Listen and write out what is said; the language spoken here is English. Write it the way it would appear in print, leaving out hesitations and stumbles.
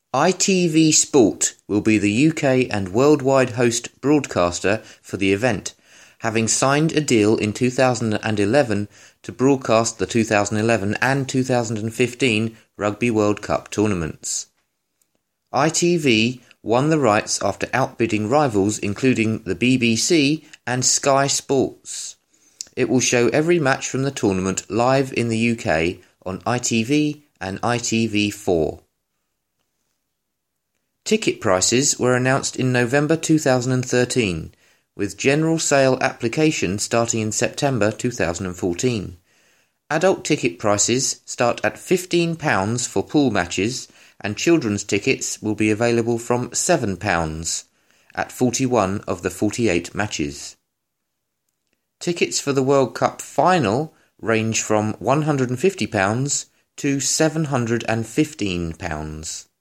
ITV Sport will be the UK and worldwide host broadcaster for the event, having signed a deal in 2011 to broadcast the 2011 and 2015 Rugby World Cup tournaments. ITV won the rights after outbidding rivals including the BBC and Sky Sports. It will show every match from the tournament live in the UK on ITV and ITV4. Ticket prices were announced in November 2013, with general sale application starting in September 2014. Adult ticket prices start at £15 for pool matches, and children's tickets will be available from £7 at 41 of the 48 matches. Tickets for the World Cup final range from £150 to £715.